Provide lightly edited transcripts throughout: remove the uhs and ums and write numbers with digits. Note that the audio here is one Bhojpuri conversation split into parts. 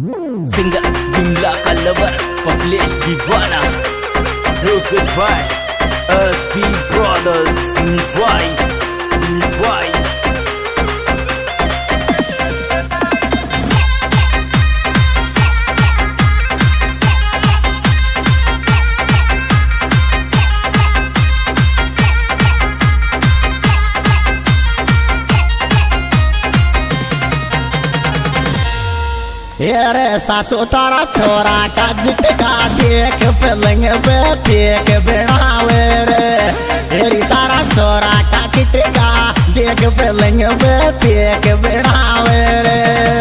सिंगर जुमला का लवर पब्लिश दीवाना म्यूजिक बाय एसपी ब्रदर्स निभाई निभाई रे सासू तारा छोरा का झटका देख पलंग पे फेंक बिड़ावे रे हेरी तारा छोरा का झटका देख पलंग पे फेंक बिड़ावे रे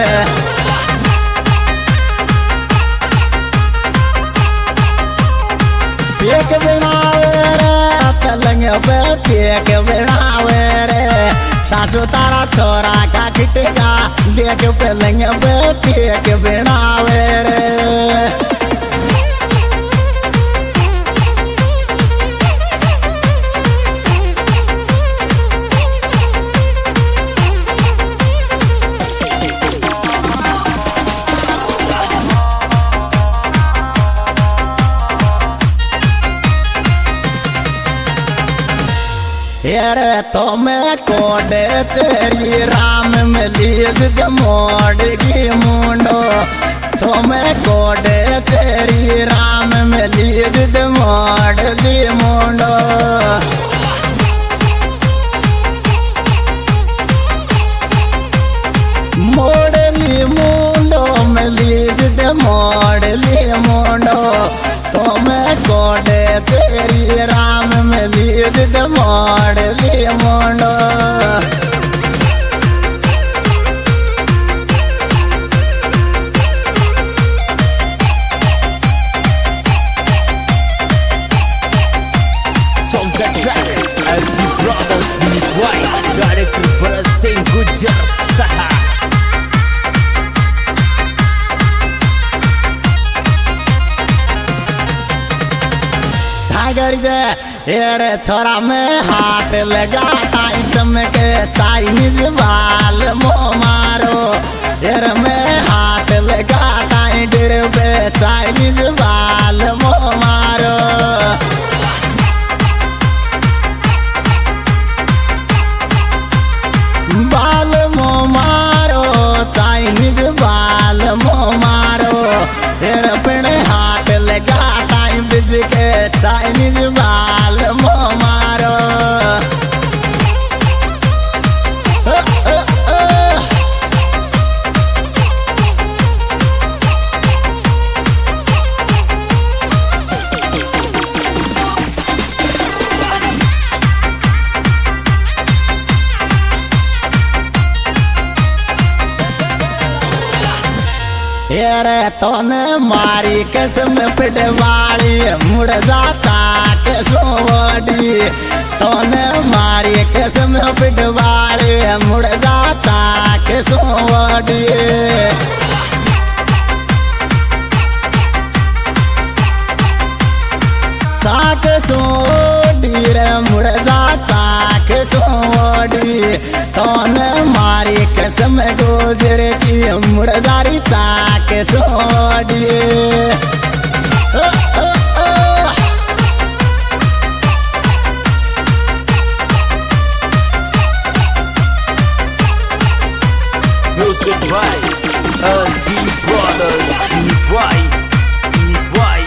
फेंक बिड़ावे रे पलंग पे फेंक बिड़ावे रे सासू तारा छोरा का झटका देख पलंग पे फेंक बिड़ावे रे यारे तो मैं कोडे तेरी राम में लीद मोड़ की मुंडो तो मैं कोडे तेरी राम में लीद मोड़ की मुंडो मोड़ली मुंडो में लीद मोड़ली मुंडो तो मैं कोडे तेरी राम में लीद मोड़ली मुंडो एसपी ब्रदर्स निभाई डायरेक्टर भरत सिंह गुज्जर सहा टाइगर जे एरे छोरा में हाथ लगाता चमके चाइनीज बाल मो मारो एर में हाथ लगाता डेर पे चाइनीज बाल मो मारो बाल मो मारो चाइनीज बाल मो मारो एर अपने हाथ लगाता बिज के चाइनीज बाल मो मारो रे तोने मारी कसम पिटवाली मुड़ जाता के सोवडी तोने मारी कसम पिटवाली मुड़ जाता के सोवडी चाक सोडी रे मुड़ जाता के सोवडी तोने मारी कसम गुजर की मुड़ जारी चाक सोडी म्यूजिक बाय एसपी ब्रदर्स निभाई निभाई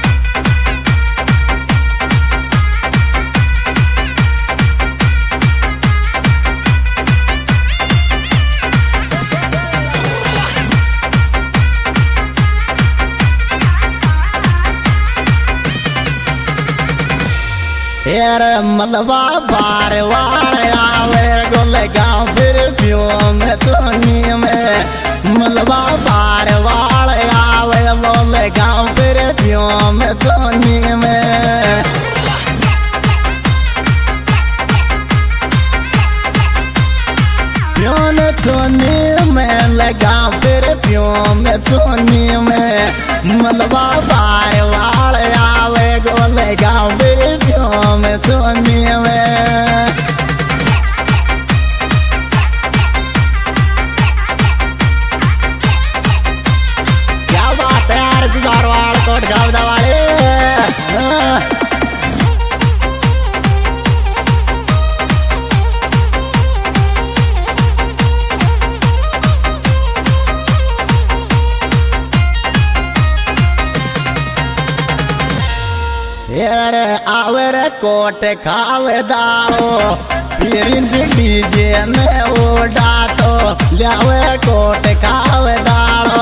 यारे मलबा बार वाले आवे गोले गाँव फिर प्यों में सोनी में मलबा बार वाले आवे गोले गाँव फिर प्यों में सोनी में प्यों में सोनी में लगा फिर प्यों में सोनी में मलबा बार वाले आवे गोले गाँव फिर प्यों में सोनी में रे आवे रे कोट खावे दाड़ो पीरिन से डीजे ने ओडा तो लावे कोट खावे दाड़ो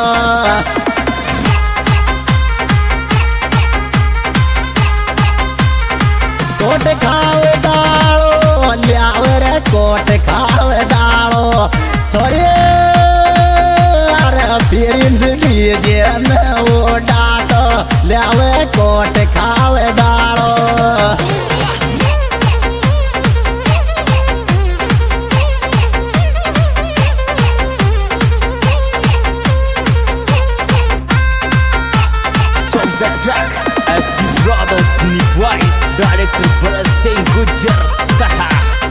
कोट खावे दाड़ो लावे रे कोट खावे दाड़ो थोड़े अरे पीरिन से डीजे ने ओडा तो लावे कोट खावे दाड़ो The track SD Brothers Nivai, director Bharat Singh Gujjar Saha.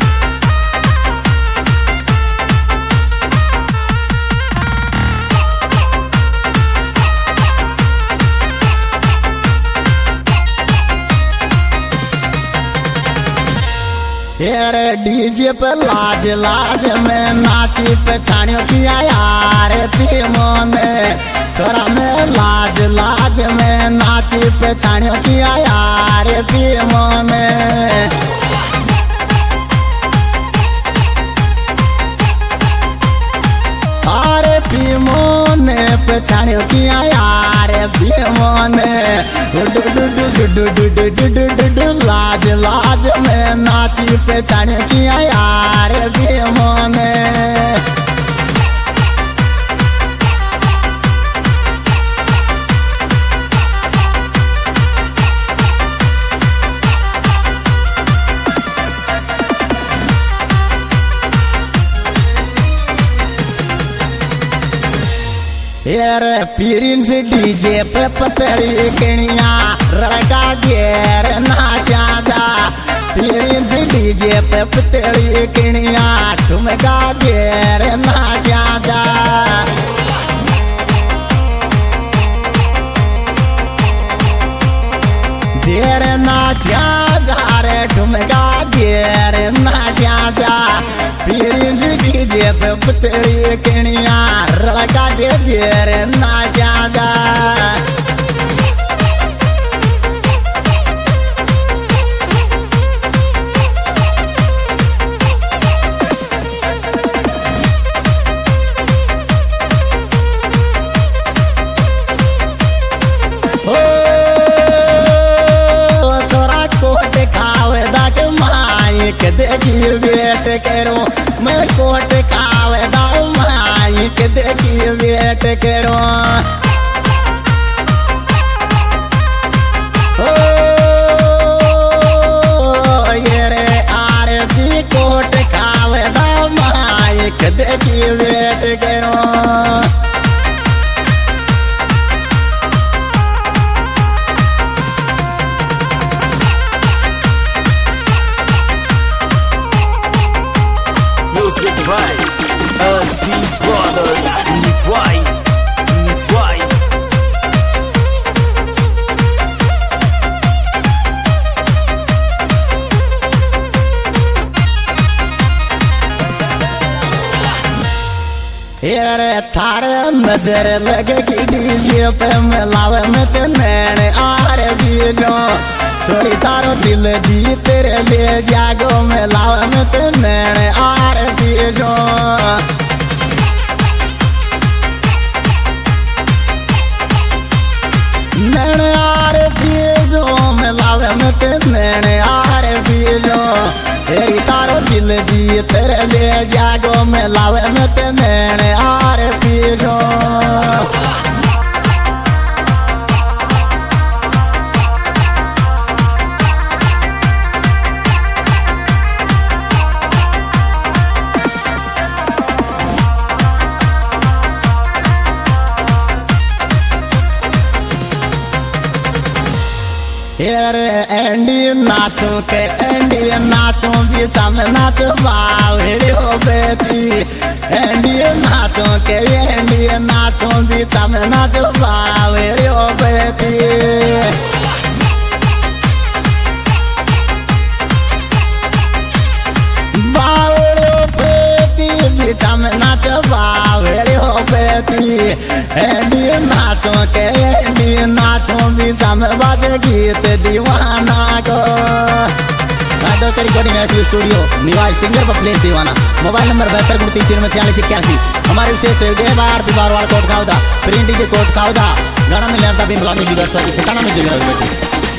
यार डीजे पे लाज लाज में नाची पे छानियों किया यार पीमो में छोरा में लाज लाज में नाची पे छानियों किया यार पीमो में अरे पीमो ने पे छानियों किया यार पीमो ने लाज लाज में नाची पे छानियों किया यार पीमो ने यार पीरिन से डीजे पे पतड़ी कणिया रड़का घेर नाचा जा पीरिन से डीजे पे पतड़ी कणिया ठुमका घेर नाचा जा घेर नाचा जा रे ठुमका घेर नाचा जा पीरिन से डीजे पे पतड़ी कणिया रड़का घेर नाचा जा देखी वेट करो मैं कोट खावे दाऊ माई के देखी वेट करो ये रे आर भी कोट खावे दाऊ माई के देखी वेट करो Right, SD Brothers Nivai, Nivai. यार थार नजर लगेगी डीजे पे मिलावे में ते नैन आर बीनो छोरी तारो दिल जी तेरे ले जागो मिलावे में ते नैन आर बीनो नैन आर बीनो मिलावे में ते नैन आर बीनो तेरी तारो दिल जी तेरे ले जागो मिलावे में ते नैन आर बीनो यार एंडी नाचो के एंडी नाचो बीचा में नाच बावड़ी हो बेटी एंडी नाचो के एंडी नाचो बीचा में नाच बावड़ी हो बेटी बावड़ी हो बेटी बीचा में नाच बावड़ी हो बेटी एंडी नाचो के एंडी नाचो बीचा में बाजे गीत दीवाना यादव के रिकॉर्डिंग है स्टूडियो निवास सिंगर पर प्लेस दीवाना। मोबाइल नंबर 72 हमारे विशेष सहयोगी बार दीवार वाला कोट खाओदा प्रिंट डीजे कोट खाओदा गाना में लेता भी मिलानी भी दर्शक ठिकाना में जगह